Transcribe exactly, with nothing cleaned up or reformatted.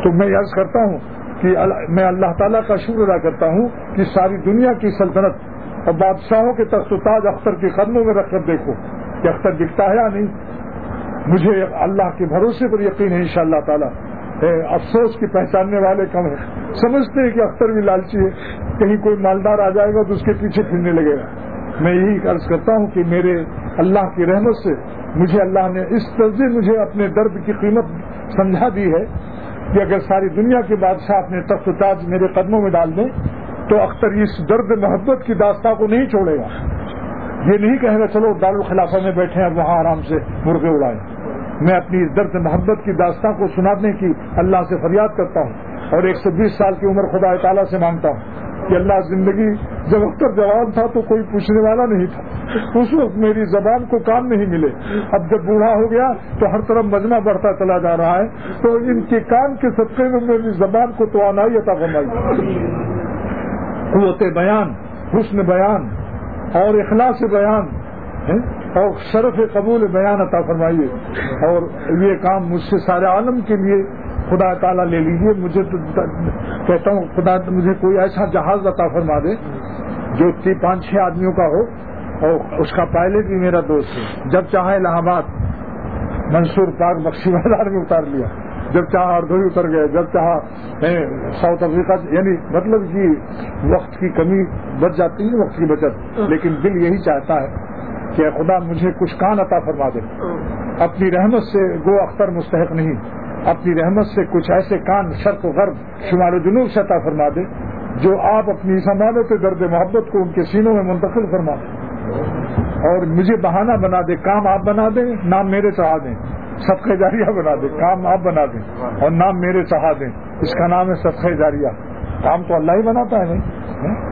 تو میں عرض کرتا ہوں کہ میں اللہ تعالیٰ کا شکر ادا کرتا ہوں کہ ساری دنیا کی سلطنت اور بادشاہوں کے تخت و تاج اختر کے قدموں میں رکھ کر دیکھو کہ اختر دکھتا ہے یا نہیں. مجھے اللہ کے بھروسے پر یقین ہے انشاءاللہ تعالیٰ. افسوس کی پہچاننے والے کم ہیں, سمجھتے ہیں کہ اختر بھی لالچی ہے, کہیں کوئی مالدار آ جائے گا تو اس کے پیچھے پھرنے لگے گا. میں یہی عرض کرتا ہوں کہ میرے اللہ کی رحمت سے مجھے اللہ نے اس طرح مجھے اپنے درد کی قیمت سمجھا دی ہے کہ اگر ساری دنیا کے بادشاہ اپنے تخت و تاج میرے قدموں میں ڈال دیں تو اختر اس درد محبت کی داستان کو نہیں چھوڑے گا. یہ نہیں کہے گا چلو دارالخلافہ میں بیٹھے ہیں وہاں آرام سے مرغے اڑائیں. میں اپنی درد محبت کی داستان کو سنانے کی اللہ سے فریاد کرتا ہوں اور ایک سو بیس سال کی عمر خدا تعالیٰ سے مانگتا ہوں کہ اللہ زندگی جب اختر جوان تھا تو کوئی پوچھنے والا نہیں تھا, اس وقت میری زبان کو کام نہیں ملے. اب جب بوڑھا ہو گیا تو ہر طرف مجمع بڑھتا چلا جا رہا ہے, تو ان کے کام کے صدقے میں میری زبان کو توانائی عطا فرمائی, قوت بیان, حسن بیان اور اخلاص بیان اور شرف قبول بیان عطا فرمائیے. اور یہ کام مجھ سے سارے عالم کے لیے خدا تعالیٰ لے لیجیے. مجھے تو کہتا ہوں خدا مجھے کوئی ایسا جہاز عطا فرما دے جو پانچ چھ آدمیوں کا ہو, اور اس کا پائلٹ بھی میرا دوست ہے. جب چاہے الہ آباد منصور پاک بخشی میدان میں اتار لیا, جب چاہا اردوئی اتر گئے, جب چاہا ساؤتھ افریقہ. یعنی مطلب کہ وقت کی کمی بچ جاتی ہے, وقت کی بچت, لیکن دل یہی چاہتا ہے کہ خدا مجھے کچھ کان عطا فرما دے اپنی رحمت سے. گو اختر مستحق نہیں, اپنی رحمت سے کچھ ایسے کان شرق و غرب شمال و جنوب سے عطا فرما دے جو آپ اپنی ضمانت درد محبت کو ان کے سینوں میں منتقل فرما دیں, اور مجھے بہانہ بنا دے. کام آپ بنا دیں, نام میرے چڑھا دیں. صدقہ جاریہ بنا دیں, کام آپ بنا دیں اور نام میرے چڑھا دیں. اس کا نام ہے صدقہ جاریہ. کام تو اللہ ہی بناتا ہے نہیں.